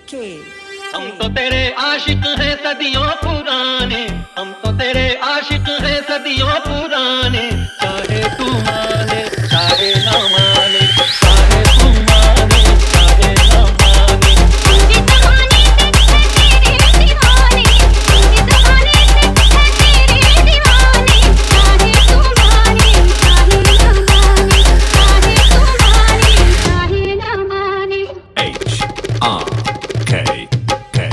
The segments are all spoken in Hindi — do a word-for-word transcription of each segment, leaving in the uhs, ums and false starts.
हम तो तेरे आशिक हैं सदियों पुराने, हम तो तेरे आशिक हैं सदियों पुराने। चाहे तू माने चाहे ना माने, चाहे तू माने चाहे ना माने। पूरे ज़माने से है तेरे दीवाने, पूरे ज़माने से है तेरे दीवाने। चाहे तू माने चाहे ना माने, चाहे तू माने चाहे ना माने। H R K K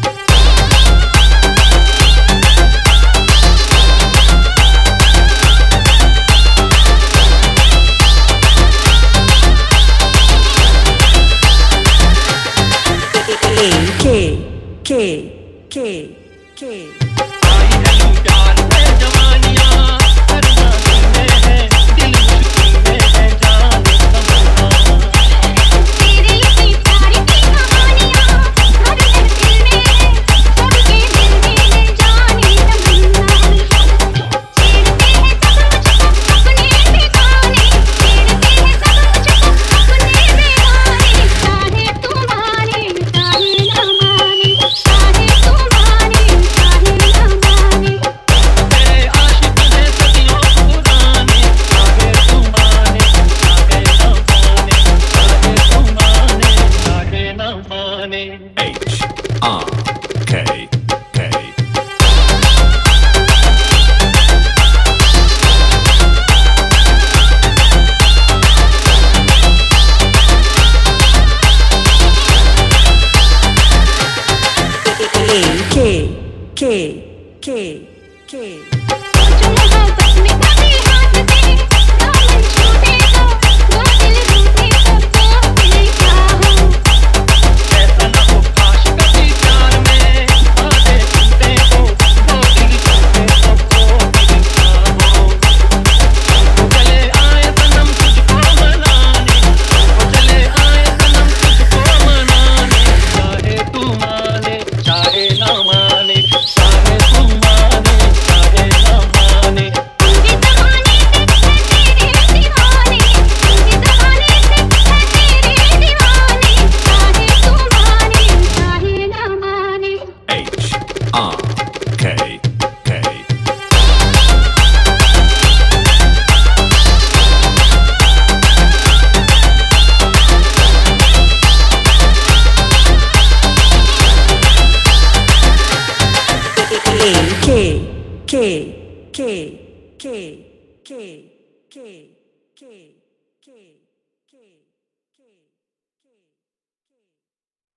K K K K आई है प्यार में जवानियां, करना में है दिल मुश्किल में है जान तमन्ना। तेरे ही प्यार की कहानियाँ हर दिल में है, सबके दिल में है जाने तमन्ना। छेड़ते हैं सब मुझको अपने बेगाने, छेड़ते हैं सब मुझको अपने बेगाने। चाहे तू माने चाहे ना माने, चाहे तू माने चाहे ना माने। तेरे आशिक हैं सदियों पुराने। चाहे तू माने चाहे ना माने, चाहे तू माने चाहे ना माने। H R K K K K K K जो मोहब्बत में कभी हाथ दे, दामन छूटे तो वो दिल रूठे तो वो दिल क्या हो। ऐसा ना हो काश कभी प्यार में बातें सुनते हो, दो दिल टूटे तो वो दिल क्या हो। वो चले आए सनम तुझको मनाने, वो चले आए सनम तुझको मनाने। चाहे तू माने चाहे ना माने, चाहे तू माने चाहे ना माने। पूरे ज़माने से है तेरे दीवाने, पूरे ज़माने से है तेरे दीवाने। चाहे तू माने चाहे ना माने। H R K K K K K K K K K K